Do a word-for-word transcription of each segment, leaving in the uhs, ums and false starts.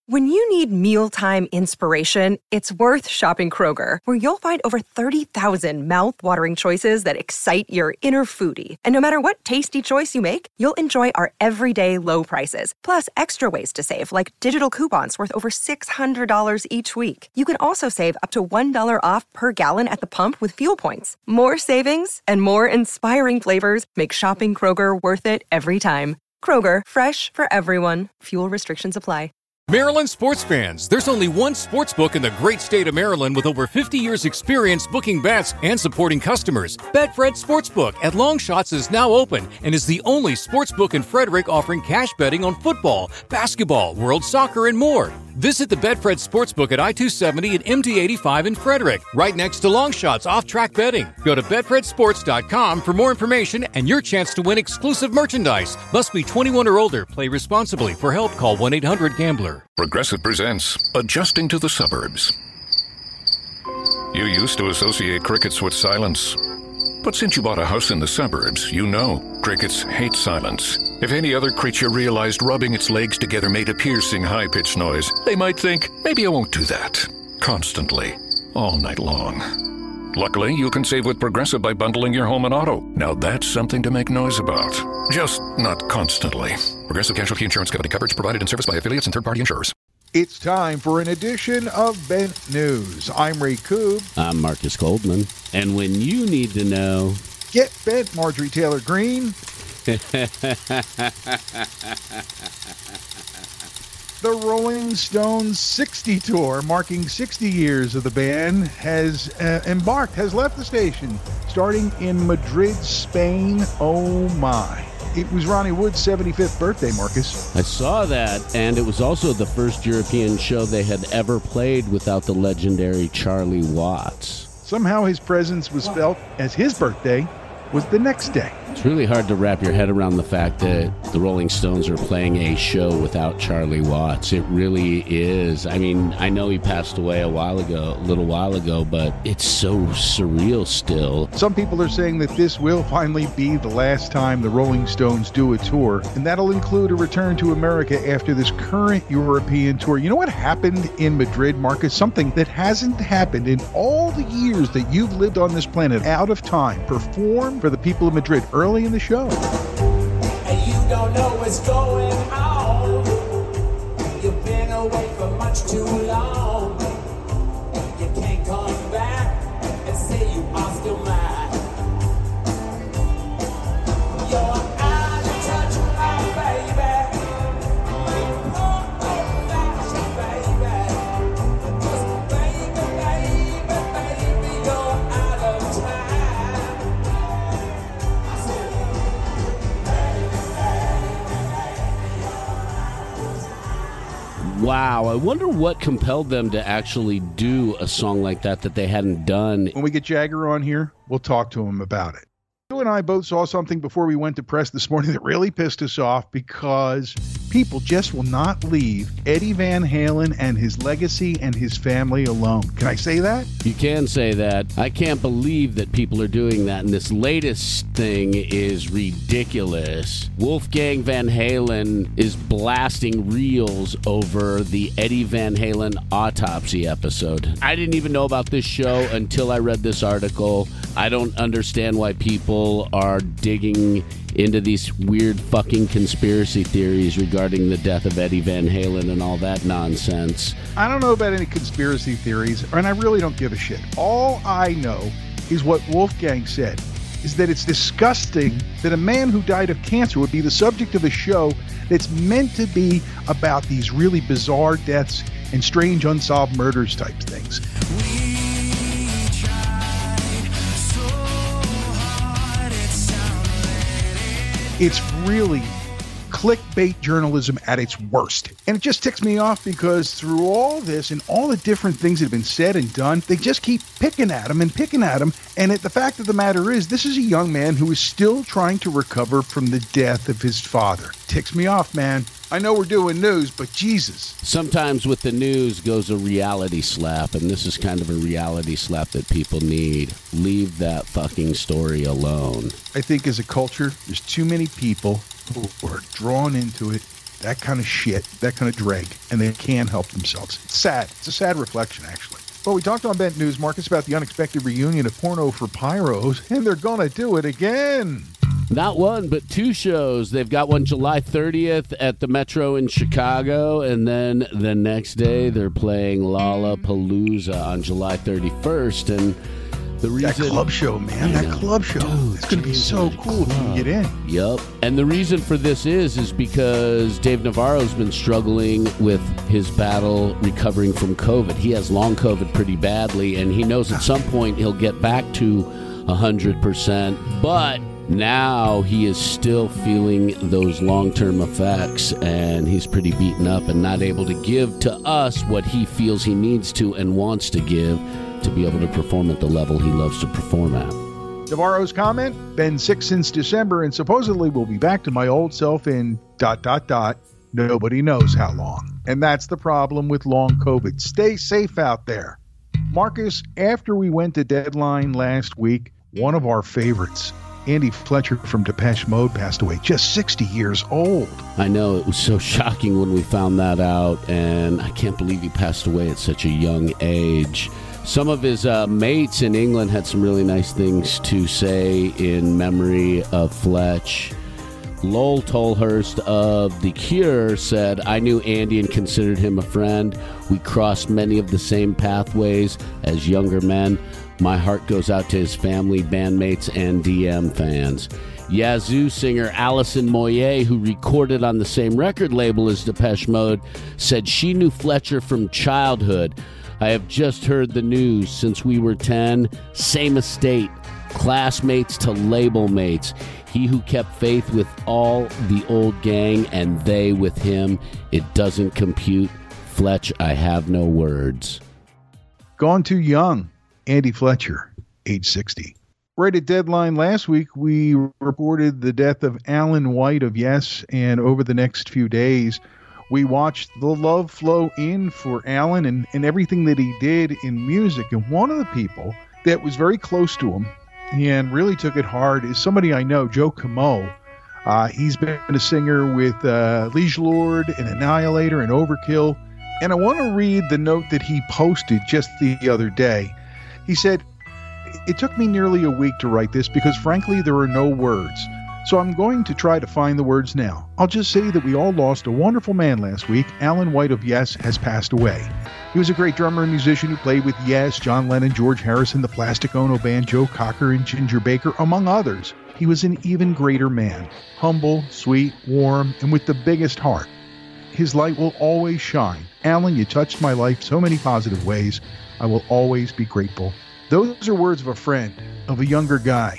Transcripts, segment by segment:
When you need mealtime inspiration, it's worth shopping Kroger, where you'll find over thirty thousand mouth-watering choices that excite your inner foodie. And no matter what tasty choice you make, you'll enjoy our everyday low prices, plus extra ways to save, like digital coupons worth over six hundred dollars each week. You can also save up to one dollar off per gallon at the pump with fuel points. More savings and more inspiring flavors make shopping Kroger worth it every time. Kroger, fresh for everyone. Fuel restrictions apply. Maryland sports fans, there's only one sports book in the great state of Maryland with over fifty years experience booking bets and supporting customers. Betfred Sportsbook at Longshots is now open and is the only sportsbook in Frederick offering cash betting on football, basketball, world soccer, and more. Visit the Betfred Sportsbook at I two seventy and M D eighty-five in Frederick, right next to Longshots off-track betting. Go to betfred sports dot com for more information and your chance to win exclusive merchandise. Must be twenty-one or older. Play responsibly. For help, call one eight hundred gambler. Progressive presents Adjusting to the Suburbs. You used to associate crickets with silence. But since you bought a house in the suburbs, you know crickets hate silence. If any other creature realized rubbing its legs together made a piercing, high-pitched noise, they might think, maybe I won't do that. Constantly. All night long. Luckily, you can save with Progressive by bundling your home and auto. Now that's something to make noise about. Just not constantly. Progressive Casualty Insurance Company coverage provided and serviced by affiliates and third-party insurers. It's time for an edition of Bent News. I'm Ray Koob. I'm Marcus Goldman. And when you need to know... Get bent, Marjorie Taylor Greene. The Rolling Stones sixty tour, marking sixty years of the band, has uh, embarked, has left the station, starting in Madrid, Spain. Oh my. It was Ronnie Wood's seventy-fifth birthday, Marcus. I saw that, and it was also the first European show they had ever played without the legendary Charlie Watts. Somehow his presence was felt as his birthday was the next day. It's really hard to wrap your head around the fact that the Rolling Stones are playing a show without Charlie Watts. It really is. I mean, I know he passed away a while ago, a little while ago, but it's so surreal still. Some people are saying that this will finally be the last time the Rolling Stones do a tour, and that'll include a return to America after this current European tour. You know what happened in Madrid, Marcus? Something that hasn't happened in all the years that you've lived on this planet. Out of Time performed for the people of Madrid early in the show. And you don't know what's going on. You've been away for much too long. You can't come back and say you are still mine. You're out of touch, my baby. Oh, oh, fashion, baby. Just baby, baby, baby, you're out of time. Wow, I wonder what compelled them to actually do a song like that that they hadn't done. When we get Jagger on here, we'll talk to him about it. You and I both saw something before we went to press this morning that really pissed us off because people just will not leave Eddie Van Halen and his legacy and his family alone. Can I say that? You can say that. I can't believe that people are doing that, and this latest thing is ridiculous. Wolfgang Van Halen is blasting reels over the Eddie Van Halen autopsy episode. I didn't even know about this show until I read this article. I don't understand why people are digging into these weird fucking conspiracy theories regarding the death of Eddie Van Halen and all that nonsense. I don't know about any conspiracy theories, and I really don't give a shit. All I know is what Wolfgang said, is that it's disgusting that a man who died of cancer would be the subject of a show that's meant to be about these really bizarre deaths and strange unsolved murders type things. It's really clickbait journalism at its worst. And it just ticks me off because through all this and all the different things that have been said and done, they just keep picking at him and picking at him. And it, the fact of the matter is, this is a young man who is still trying to recover from the death of his father. Ticks me off, man. I know we're doing news, but Jesus. Sometimes with the news goes a reality slap, and this is kind of a reality slap that people need. Leave that fucking story alone. I think as a culture, there's too many people who are drawn into it that kind of shit, that kind of dreg, and they can't help themselves. It's sad. It's a sad reflection, actually. Well, we talked on Bent News, Marcus, about the unexpected reunion of Porno for Pyros, and they're going to do it again. Not one, but two shows. They've got one July thirtieth at the Metro in Chicago, and then the next day they're playing Lollapalooza on July thirty-first. And the reason that club show, man, that club show, Dude, it's going to be so cool if you can get in. Yep. And the reason for this is, is because Dave Navarro's been struggling with his battle recovering from COVID. He has long COVID pretty badly, and he knows at some point he'll get back to one hundred percent, but now he is still feeling those long-term effects, and he's pretty beaten up and not able to give to us what he feels he needs to and wants to give to be able to perform at the level he loves to perform at. Navarro's comment, been sick since December and supposedly will be back to my old self in dot, dot, dot. Nobody knows how long. And that's the problem with long COVID. Stay safe out there. Marcus, after we went to Deadline last week, one of our favorites, Andy Fletcher from Depeche Mode, passed away, just sixty years old. I know, it was so shocking when we found that out, and I can't believe he passed away at such a young age. Some of his uh, mates in England had some really nice things to say in memory of Fletch. Lowell Tolhurst of The Cure said, I knew Andy and considered him a friend. We crossed many of the same pathways as younger men. My heart goes out to his family, bandmates, and D M fans. Yazoo singer Alison Moyet, who recorded on the same record label as Depeche Mode, said she knew Fletcher from childhood. I have just heard the news. Since we were ten, same estate, classmates to label mates. He who kept faith with all the old gang, and they with him. It doesn't compute. Fletch, I have no words. Gone too young. Andy Fletcher, age sixty. Right at Deadline last week, we reported the death of Alan White of Yes, and over the next few days, we watched the love flow in for Alan and, and everything that he did in music. And one of the people that was very close to him and really took it hard is somebody I know, Joe Comeau. Uh, he's been a singer with uh, Liege Lord and Annihilator and Overkill. And I want to read the note that he posted just the other day. He said, it took me nearly a week to write this because, frankly, there are no words. So I'm going to try to find the words now. I'll just say that we all lost a wonderful man last week. Alan White of Yes has passed away. He was a great drummer and musician who played with Yes, John Lennon, George Harrison, the Plastic Ono Band, Joe Cocker, and Ginger Baker, among others. He was an even greater man. Humble, sweet, warm, and with the biggest heart. His light will always shine. Alan, you touched my life so many positive ways. I will always be grateful. Those are words of a friend, of a younger guy.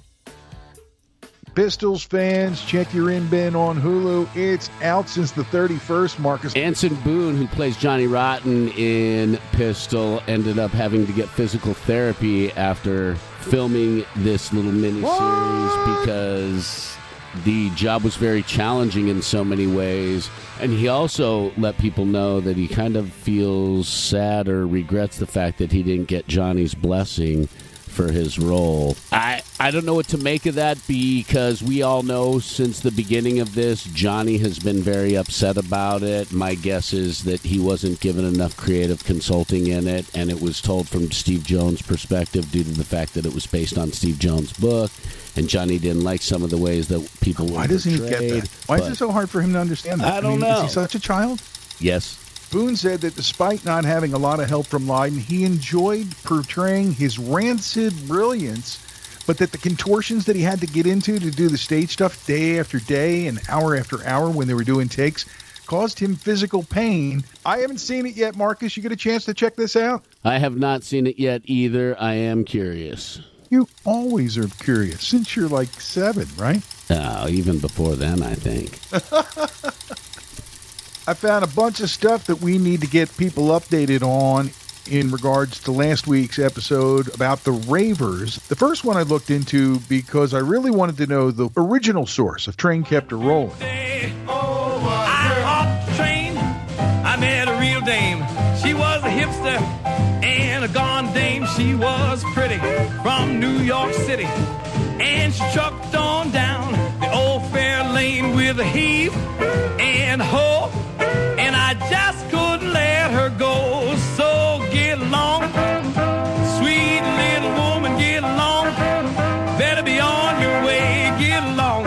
Pistols fans, check your in-bin on Hulu. It's out since the thirty-first, Marcus. Anson Boone, who plays Johnny Rotten in Pistol, ended up having to get physical therapy after filming this little miniseries because the job was very challenging in so many ways. And he also let people know that he kind of feels sad or regrets the fact that he didn't get Johnny's blessing for his role. I, I don't know what to make of that because we all know since the beginning of this, Johnny has been very upset about it. My guess is that he wasn't given enough creative consulting in it, and it was told from Steve Jones' perspective due to the fact that it was based on Steve Jones' book, and Johnny didn't like some of the ways that people were Why doesn't portrayed, he get that? Why is it so hard for him to understand that? I don't I mean, know. Is he such a child? Yes. Boone said that despite not having a lot of help from Lydon, he enjoyed portraying his rancid brilliance, but that the contortions that he had to get into to do the stage stuff day after day and hour after hour when they were doing takes caused him physical pain. I haven't seen it yet, Marcus. You get a chance to check this out? I have not seen it yet either. I am curious. You always are curious, since you're like seven, right? Uh, even before then, I think. I found a bunch of stuff that we need to get people updated on in regards to last week's episode about the ravers. The first one I looked into because I really wanted to know the original source of Train Kept a Rollin'. I off the train, I met a real dame. She was a hipster and a gone dame. She was pretty from New York City, and she trucked on down the old fair lane with with a heave and ho, and I just couldn't let her go. So get along, sweet little woman, get along. Better be on your way, get along.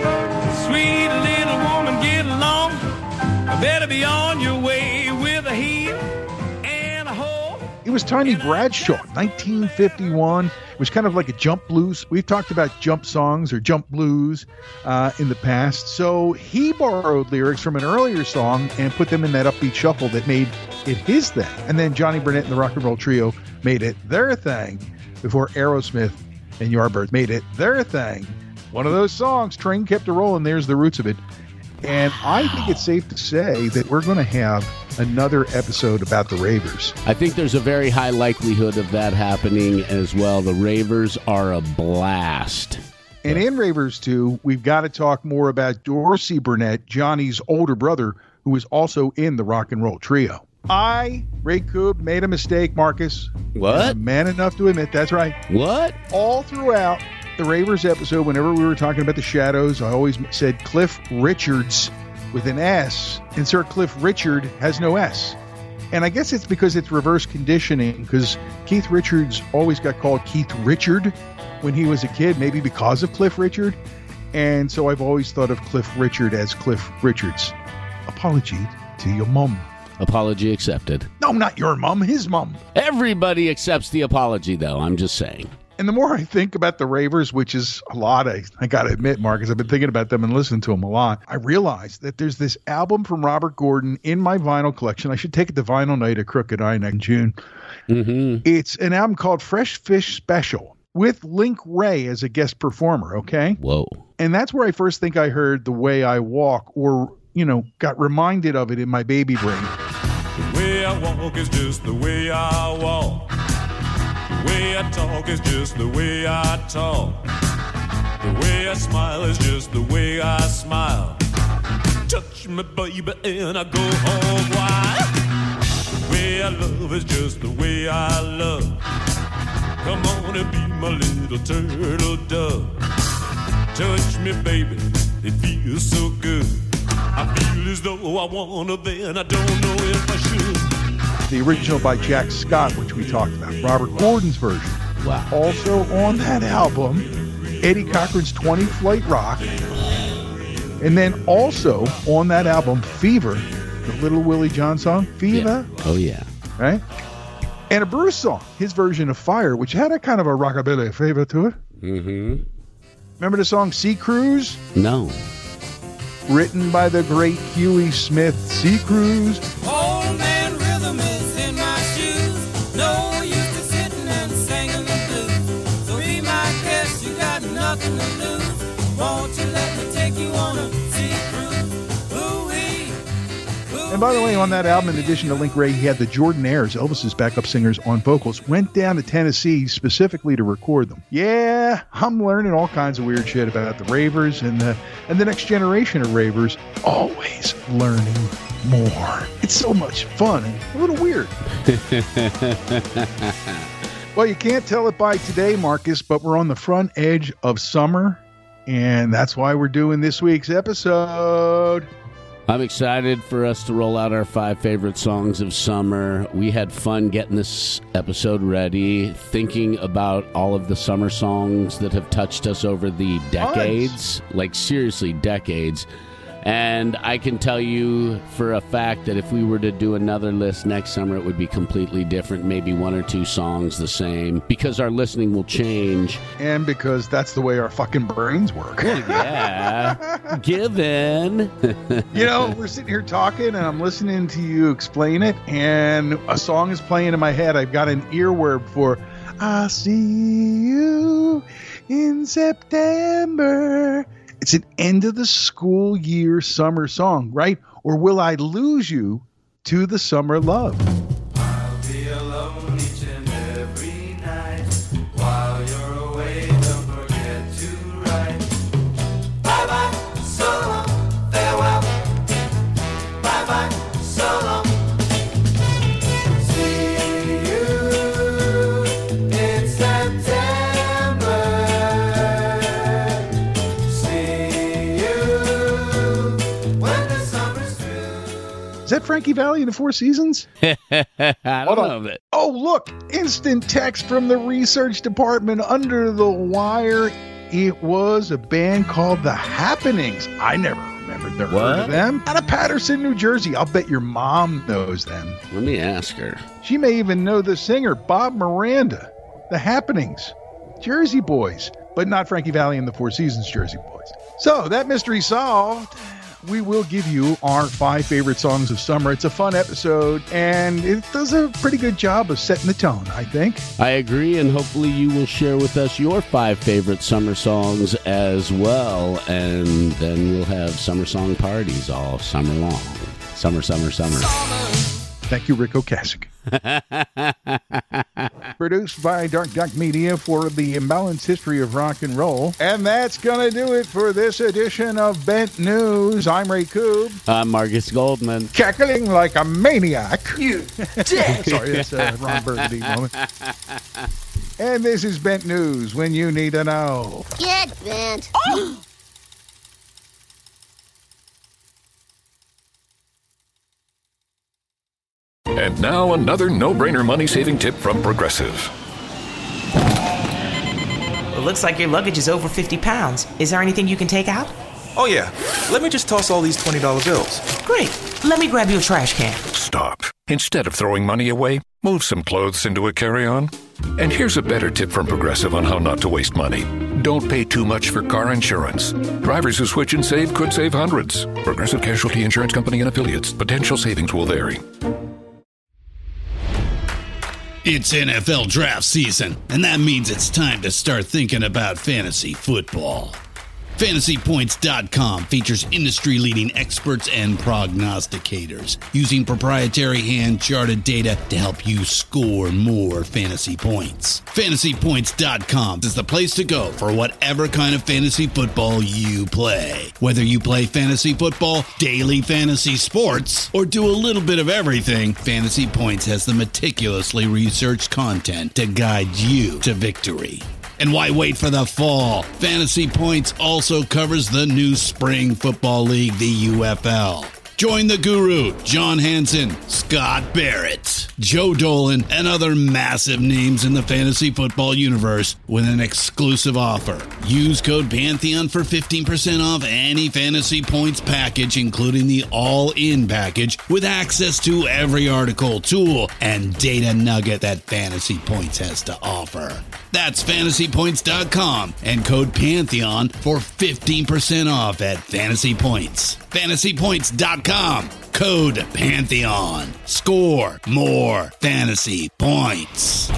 Sweet little woman, get along. Better be on your way with a heave and a ho. It was Tiny Bradshaw, nineteen fifty-one. It was kind of like a jump blues. We've talked about jump songs or jump blues uh, in the past. So he borrowed lyrics from an earlier song and put them in that upbeat shuffle that made it his thing. And then Johnny Burnett and the Rock and Roll Trio made it their thing before Aerosmith and Yardbirds made it their thing. One of those songs, Train Kept a Rolling, there's the roots of it. And I think it's safe to say that we're going to have another episode about the Ravers. I think there's a very high likelihood of that happening as well. The Ravers are a blast. And in Ravers two, we've got to talk more about Dorsey Burnett, Johnny's older brother, who was also in the Rock and Roll Trio. I, Ray Koob, made a mistake, Marcus. What? I'm man enough to admit that's right. What? All throughout the Ravers episode, whenever we were talking about the Shadows, I always said Cliff Richards with an S, and Sir Cliff Richard has no S. And I guess it's because it's reverse conditioning, because Keith Richards always got called Keith Richard when he was a kid, maybe because of Cliff Richard. And so I've always thought of Cliff Richard as Cliff Richards. Apology to your mum. Apology accepted. No, not your mum, his mum. Everybody accepts the apology, though. I'm just saying. And the more I think about the Ravers, which is a lot, I, I got to admit, Marcus, I've been thinking about them and listening to them a lot. I realize that there's this album from Robert Gordon in my vinyl collection. I should take it to Vinyl Night at Crooked Eye in June. Mm-hmm. It's an album called Fresh Fish Special with Link Wray as a guest performer, okay? Whoa. And that's where I first think I heard The Way I Walk, or, you know, got reminded of it in my baby brain. The way I walk is just the way I walk. The way I talk is just the way I talk. The way I smile is just the way I smile. Touch me, baby, and I go home wild. The way I love is just the way I love. Come on and be my little turtle dove. Touch me, baby, it feels so good. I feel as though I wanna, then I don't know if I should. The original by Jack Scott, which we talked about. Robert Gordon's version. Wow. Also on that album, Eddie Cochran's twenty Flight Rock. And then also on that album, Fever, the Little Willie John song, Fever. Yeah. Oh, yeah. Right? And a Bruce song, his version of Fire, which had a kind of a rockabilly flavor to it. Mm-hmm. Remember the song Sea Cruise? No. Written by the great Huey Smith, Sea Cruise. Old man rhythm is in my shoes. No use to sitting and singing the blues. So be my guest, you got nothing to lose. Won't you let me take you on a sea cruise? Ooh-wee, ooh-wee. And by the way, on that album, in addition to Link Wray, he had the Jordanaires, Elvis's backup singers, on vocals. Went down to Tennessee specifically to record them. Yeah, I'm learning all kinds of weird shit about the Ravers and the and the next generation of Ravers. Always learning more. It's so much fun and a little weird. Well, you can't tell it by today, Marcus, but we're on the front edge of summer, and that's why we're doing this week's episode. I'm excited for us to roll out our five favorite songs of summer. We had fun getting this episode ready, thinking about all of the summer songs that have touched us over the decades, nice. Like seriously decades. And I can tell you for a fact that if we were to do another list next summer, it would be completely different, maybe one or two songs the same, because our listening will change. And because that's the way our fucking brains work. Well, yeah, given. You know, we're sitting here talking, and I'm listening to you explain it, and a song is playing in my head. I've got an earworm for, I'll see you in September. It's an end of the school year summer song, right? Or will I lose you to the summer love? I'll be alone each and every night. While you're away, don't forget to write. Bye-bye, so long, farewell. Bye-bye, so long. See you in September. See you that Frankie Valli and the Four Seasons? I don't know that. Oh, look, instant text from the research department under the wire. It was a band called The Happenings. I never remembered their heard of them. Out of Patterson, New Jersey. I'll bet your mom knows them. Let me ask her. She may even know the singer, Bob Miranda. The Happenings. Jersey Boys. But not Frankie Valli and the Four Seasons Jersey Boys. So, that mystery solved. We will give you our five favorite songs of summer. It's a fun episode, and it does a pretty good job of setting the tone, I think. I agree, and hopefully you will share with us your five favorite summer songs as well, and then we'll have summer song parties all summer long. Summer, summer, summer. Thank you, Rick Ocasek. Produced by Dark Duck Media for the Imbalanced History of Rock and Roll. And that's going to do it for this edition of Bent News. I'm Ray Koob. I'm Marcus Goldman. Cackling like a maniac. You dick. Sorry, that's a Ron Burgundy moment. And this is Bent News, when you need to know. Get bent. Oh! And now another no-brainer money-saving tip from Progressive. It looks like your luggage is over fifty pounds. Is there anything you can take out? Oh, yeah. Let me just toss all these twenty dollar bills. Great. Let me grab you a trash can. Stop. Instead of throwing money away, move some clothes into a carry-on. And here's a better tip from Progressive on how not to waste money. Don't pay too much for car insurance. Drivers who switch and save could save hundreds. Progressive Casualty Insurance Company and Affiliates. Potential savings will vary. It's N F L draft season, and that means it's time to start thinking about fantasy football. Fantasy Points dot com features industry-leading experts and prognosticators using proprietary hand-charted data to help you score more fantasy points. Fantasy Points dot com is the place to go for whatever kind of fantasy football you play. Whether you play fantasy football, daily fantasy sports, or do a little bit of everything, Fantasy Points has the meticulously researched content to guide you to victory. And why wait for the fall? Fantasy Points also covers the new spring football league, the U F L. Join the guru, John Hansen, Scott Barrett, Joe Dolan, and other massive names in the fantasy football universe with an exclusive offer. Use code Pantheon for fifteen percent off any Fantasy Points package, including the all-in package, with access to every article, tool, and data nugget that Fantasy Points has to offer. That's Fantasy Points dot com and code Pantheon for fifteen percent off at Fantasy Points. Fantasy Points dot com, code Pantheon. Score more fantasy points.